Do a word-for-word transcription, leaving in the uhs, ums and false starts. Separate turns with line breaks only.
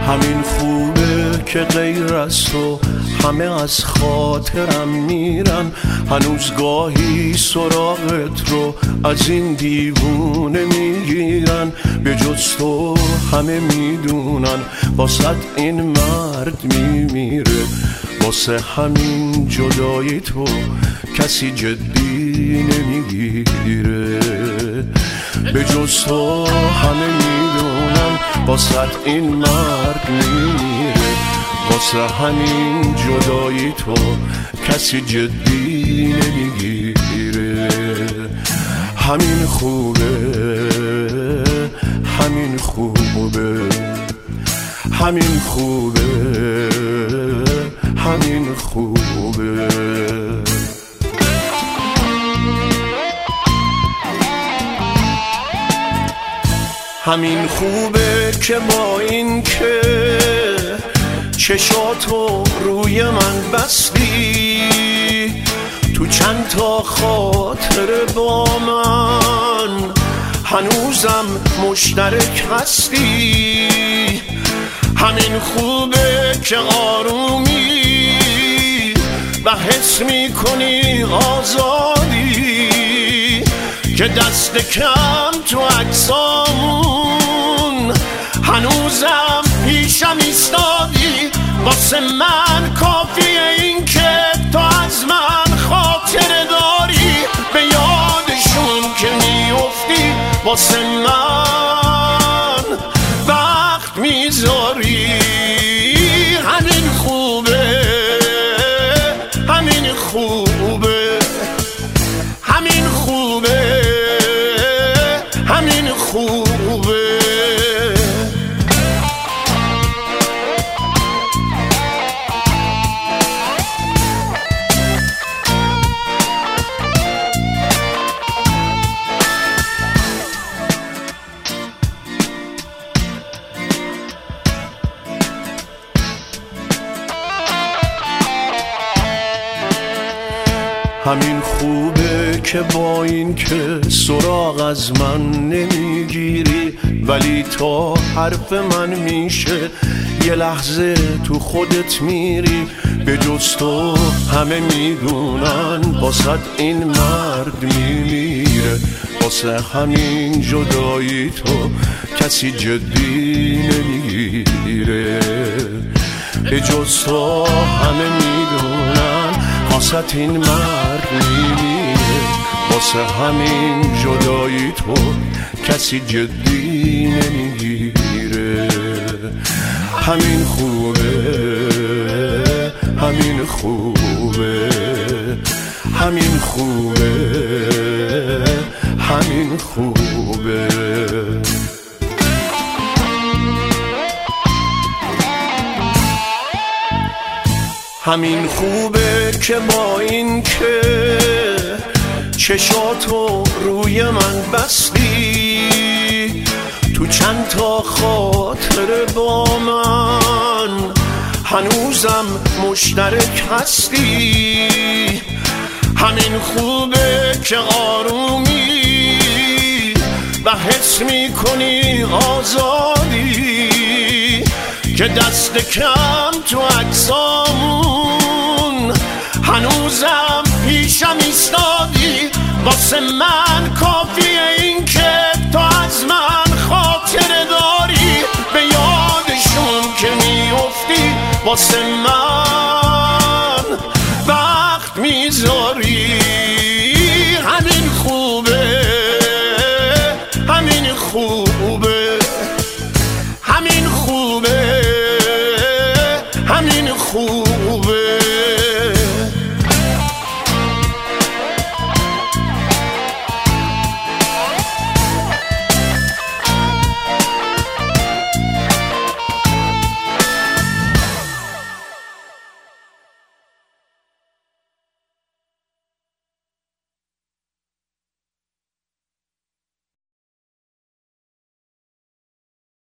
همین خوبه که غیر از تو همه از خاطرم میرن. هنوز گاهی سراغت رو از این دیوونه میگیرن. به جز تو همه میدونن واسه این مرد میمیره. واسه همین جدایی تو کسی جدی نمیگیره. به جز تو همه میدونن واسه این مرد میمیره. واسه همین جدایی تو کسی جدی نمیگیره. همین خوبه، همین خوبه، همین خوبه، همین خوبه. همین خوبه که با این که چشاتو روی من بستی، تو چند تا خاطر با من هنوزم مشترک هستی. همین خوبه که آرومی و حس میکنی آزادی، که دست کم تو عکسامون هنوزم پیشم ایستادی. واسه من کافیه این که تو از من خاطره داری، به یادشون که میافتی واسه من وقت میذاری. همین خوبه، همین خوبه، همین خوبه، همین خوبه. همین خوبه که با این که سراغ از من نمیگیری، ولی تا حرف من میشه یه لحظه تو خودت میری. به جز تو همه میدونن واسه این مرد میمیره. واسه همین جدایی تو کسی جدی نمیگیره. به جز تو همه میدونن واسه این مرد میمیره. واسه همین جدایی تو کسی جدی نمیگیره. همین خوبه، همین خوبه، همین خوبه، همین خوبه. همین خوبه که با این که چشاتو روی من بستی، تو چند تا خاطر با من هنوزم مشترک هستی. همین خوبه که آرومی و حس میکنی آزادی، که دست کم تو عکسامون هنوزم پیشم ایستادی. واسه من کافیه این که تو از من خاطره داری، به یادشون که میافتی واسه من